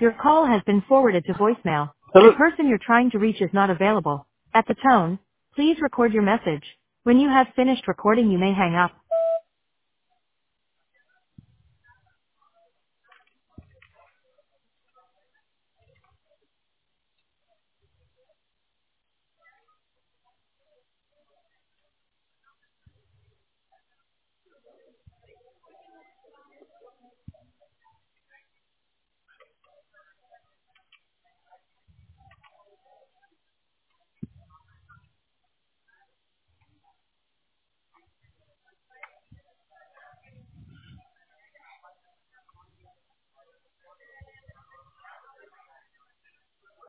Your call has been forwarded to voicemail. The Hello. person you're trying to reach is not available. At the tone, please record your message. When you have finished recording, you may hang up.